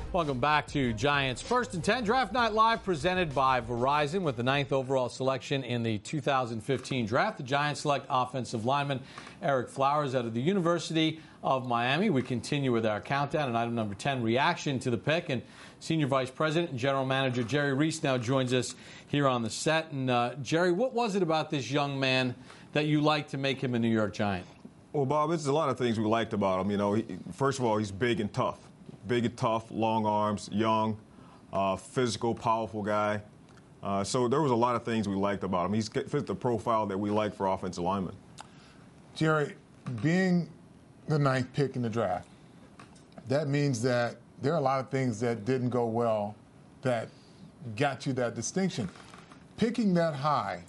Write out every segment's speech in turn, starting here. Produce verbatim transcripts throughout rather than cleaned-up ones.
Welcome back to Giants First and ten Draft Night Live, presented by Verizon. With the ninth overall selection in the two thousand fifteen draft, the Giants select offensive lineman Ereck Flowers out of the University of Miami. We continue with our countdown, and item number ten, reaction to the pick. And Senior Vice President and General Manager Jerry Reese now joins us here on the set. And uh, Jerry, what was it about this young man that you liked to make him a New York Giant? Well, Bob, it's a lot of things we liked about him. You know, he, first of all, he's big and tough. Big and tough, long arms, young, uh, physical, powerful guy. Uh, so there was a lot of things we liked about him. He fit the profile that we like for offensive linemen. Jerry, being the ninth pick in the draft, that means that there are a lot of things that didn't go well that got you that distinction. Picking that high,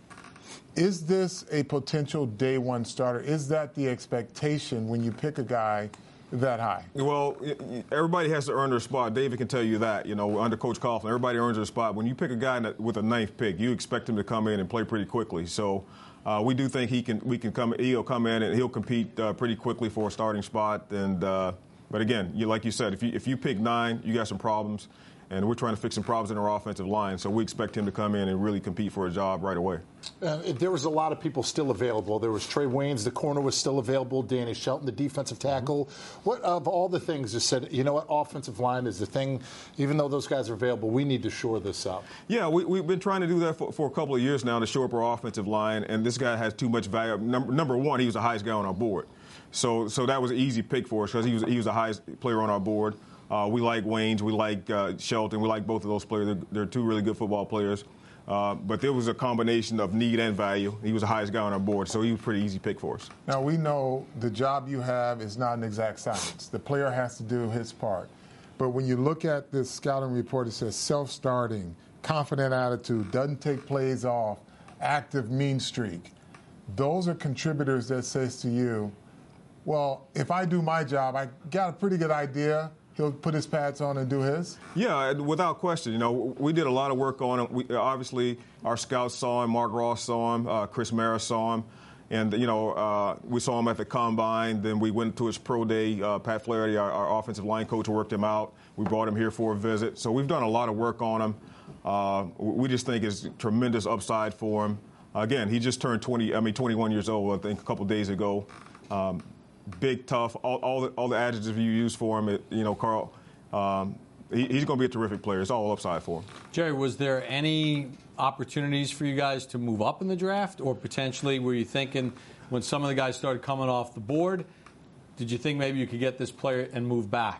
is this a potential day one starter? Is that the expectation when you pick a guy that high? Well, everybody has to earn their spot. David can tell you that. You know, under Coach Coughlin, everybody earns their spot. When you pick a guy with a ninth pick, you expect him to come in and play pretty quickly. So uh, we do think he can. We can come. He'll come in and he'll compete uh, pretty quickly for a starting spot. And uh, but again, you like you said, if you if you pick nine, you got some problems. And we're trying to fix some problems in our offensive line, so we expect him to come in and really compete for a job right away. Uh, there was a lot of people still available. There was Trey Waynes, the corner was still available. Danny Shelton, the defensive tackle. Mm-hmm. What of all the things that said, you know what, offensive line is the thing. Even though those guys are available, we need to shore this up. Yeah, we, we've been trying to do that for, for a couple of years now to shore up our offensive line, and this guy has too much value. Number, number one, he was the highest guy on our board, so so that was an easy pick for us because he was he was the highest player on our board. Uh, we like Waynes, we like uh, Shelton, we like both of those players. They're, they're two really good football players. Uh, but there was a combination of need and value. He was the highest guy on our board, so he was a pretty easy pick for us. Now, we know the job you have is not an exact science. The player has to do his part. But when you look at this scouting report, it says self-starting, confident attitude, doesn't take plays off, active mean streak. Those are contributors that says to you, well, if I do my job, I got a pretty good idea. He'll put his pads on and do his? Yeah, without question. You know, we did a lot of work on him. We, obviously, our scouts saw him. Mark Ross saw him. Uh, Chris Mara saw him. And, you know, uh, we saw him at the Combine. Then we went to his pro day. Uh, Pat Flaherty, our, our offensive line coach, worked him out. We brought him here for a visit. So we've done a lot of work on him. Uh, we just think it's tremendous upside for him. Again, he just turned twenty, I mean, twenty-one years old, I think, a couple days ago. Um, Big, tough, all, all, the, all the adjectives you use for him, it, you know, Carl, um, he, he's going to be a terrific player. It's all upside for him. Jerry, was there any opportunities for you guys to move up in the draft, or potentially were you thinking when some of the guys started coming off the board, did you think maybe you could get this player and move back?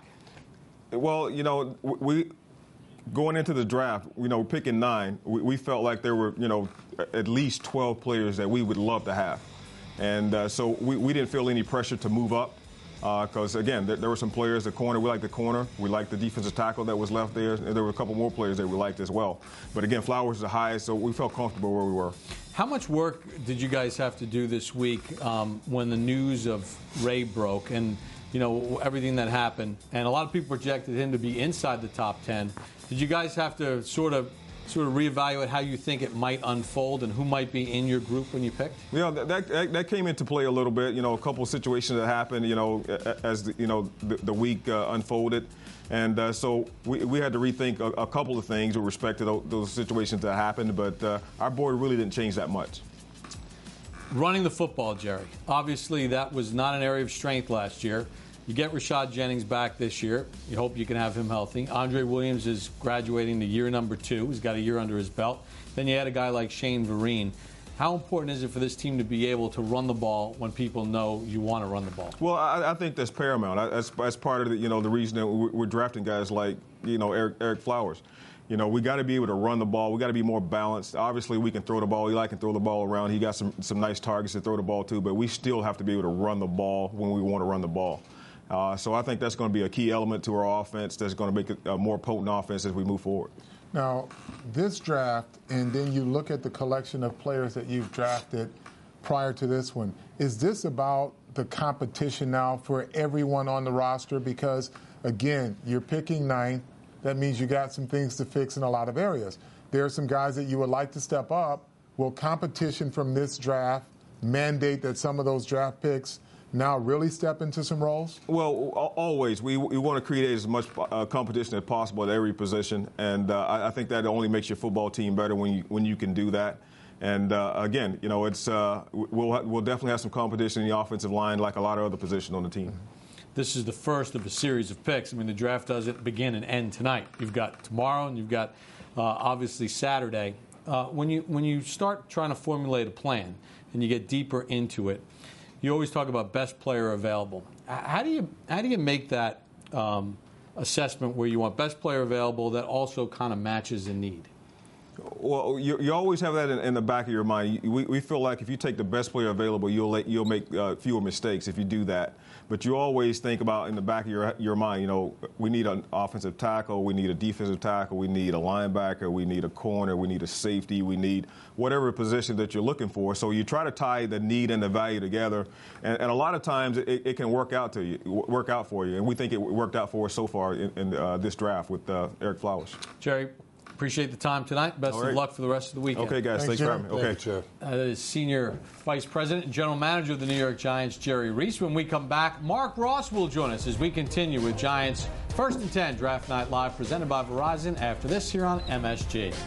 Well, you know, we going into the draft, you know, picking nine, we, we felt like there were, you know, at least twelve players that we would love to have. And uh, so we, we didn't feel any pressure to move up because, uh, again, there, there were some players, the corner, we liked the corner. We liked the defensive tackle that was left there. And there were a couple more players that we liked as well. But, again, Flowers was the highest, so we felt comfortable where we were. How much work did you guys have to do this week um, when the news of Ray broke and, you know, everything that happened? And a lot of people projected him to be inside the top ten. Did you guys have to sort of sort of reevaluate how you think it might unfold and who might be in your group when you picked? Yeah, that, that, that came into play a little bit. You know, a couple of situations that happened, you know, as, the, you know, the, the week uh, unfolded. And uh, so we, we had to rethink a, a couple of things with respect to those, those situations that happened. But uh, our board really didn't change that much. Running the football, Jerry. Obviously, that was not an area of strength last year. You get Rashad Jennings back this year. You hope you can have him healthy. Andre Williams is graduating to year number two. He's got a year under his belt. Then you had a guy like Shane Vereen. How important is it for this team to be able to run the ball when people know you want to run the ball? Well, I, I think that's paramount. That's, that's part of the, you know, the reason that we're, we're drafting guys like, you know, Ereck, Ereck Flowers. You know, we got to be able to run the ball. We got to be more balanced. Obviously, we can throw the ball. Eli can throw the ball around. He got some, some nice targets to throw the ball to, but we still have to be able to run the ball when we want to run the ball. Uh, so I think that's going to be a key element to our offense that's going to make it a more potent offense as we move forward. Now, this draft, and then you look at the collection of players that you've drafted prior to this one, is this about the competition now for everyone on the roster? Because, again, you're picking ninth. That means you got some things to fix in a lot of areas. There are some guys that you would like to step up. Will competition from this draft mandate that some of those draft picks now really step into some roles? Well, al- always. We, we want to create as much uh, competition as possible at every position, and uh, I, I think that only makes your football team better when you when you can do that. And uh, again, you know, it's uh, we'll ha- we'll definitely have some competition in the offensive line, like a lot of other positions on the team. This is the first of a series of picks. I mean, the draft doesn't begin and end tonight. You've got tomorrow, and you've got uh, obviously Saturday. Uh, when you when you start trying to formulate a plan and you get deeper into it, you always talk about best player available. How do you how do you make that um, assessment where you want best player available that also kind of matches a need? Well, you, you always have that in, in the back of your mind. We, we feel like if you take the best player available, you'll let, you'll make uh, fewer mistakes if you do that. But you always think about in the back of your your mind, you know, we need an offensive tackle, we need a defensive tackle, we need a linebacker, we need a corner, we need a safety, we need whatever position that you're looking for. So you try to tie the need and the value together, and, and a lot of times it, it can work out to you, work out for you. And we think it worked out for us so far in, in uh, this draft with uh, Ereck Flowers. Jerry, appreciate the time tonight. Best right. of luck for the rest of the weekend. Okay, guys. Thanks, Thanks, for having me. Okay. Thank you, Chair. Uh, that is Senior Vice President and General Manager of the New York Giants, Jerry Reese. When we come back, Mark Ross will join us as we continue with Giants First and ten Draft Night Live, presented by Verizon. After this, here on M S G.